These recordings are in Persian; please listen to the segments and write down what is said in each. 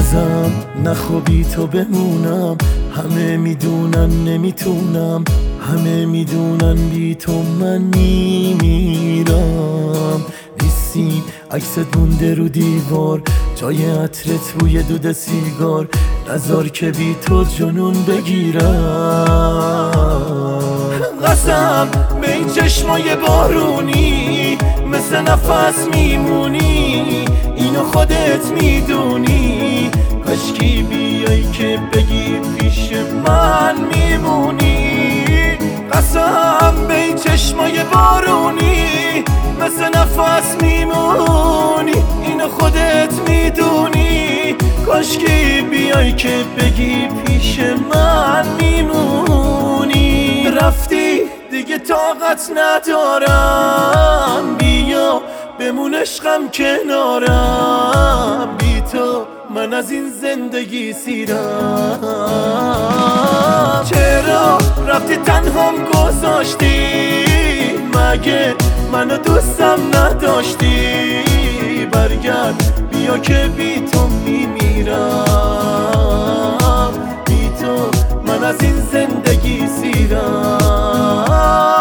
بازم نخوابی تو بمونم. همه میدونن نمیتونم، همه میدونن بی تو من میمیرم. نیستی عکست مونده رو دیوار، جای عطرت روی دود سیگار. نذار که بی تو جنون بگیرم. قسم به این چشمای بارونی، مثل نفس میمونی، اینو خودت میدونی. کاشکی بیایی که بگی پیش من میمونی. قسم به این چشمای بارونی، مثل نفس میمونی، اینو خودت میدونی. کاشکی بیایی که بگی پیش من میمونی. رفتی دیگه طاقت ندارم، بیا بمون عشقم کنارم. بی تو من از این زندگی سیرم. چرا رفتی تنهام گذاشتی؟ مگه منو دوستم نداشتی؟ برگرد بیا که بی تو میمیرم. بی تو من از این زندگی سیرم.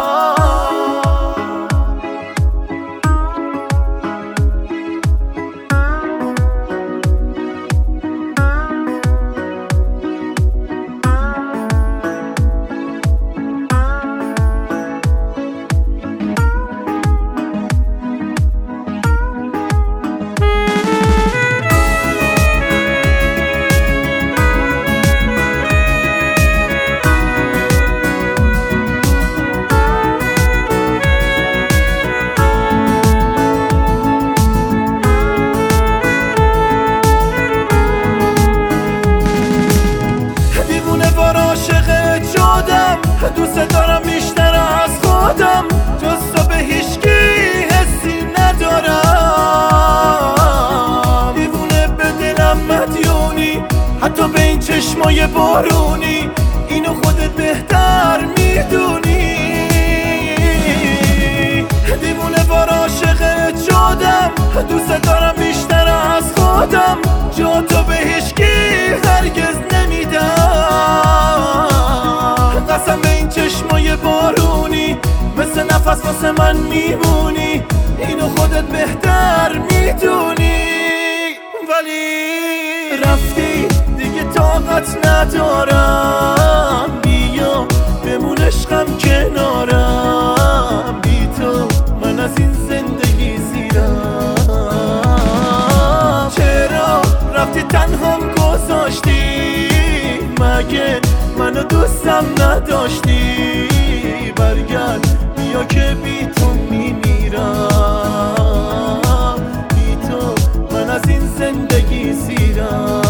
دوست دارم بیشتر از خودم، جز تو به هیچکی حسی ندارم. دیوونه به دلم مدیونی، حتی به این چشمای بارونی، اینو خودت بهتر میدونی. دیوونه وار عاشقت شدم، دوست دارم بیشتر از خودم، جا تو به هیچکی هرگز نمیدم. قسم به این چشمای بارونی، مثل نفس واسه من میمونی، اینو خودت بهتر میدونی. ولی رفتی دیگه طاقت ندارم، بیا بمون عشقم کنارم. بی تو من از این زندگی سیرم. چرا رفتی تنهام گذاشتی؟ مگه منو دوستم نداشتی؟ برگرد بیا که بی تو میمیرم. بی تو من از این زندگی سیرم.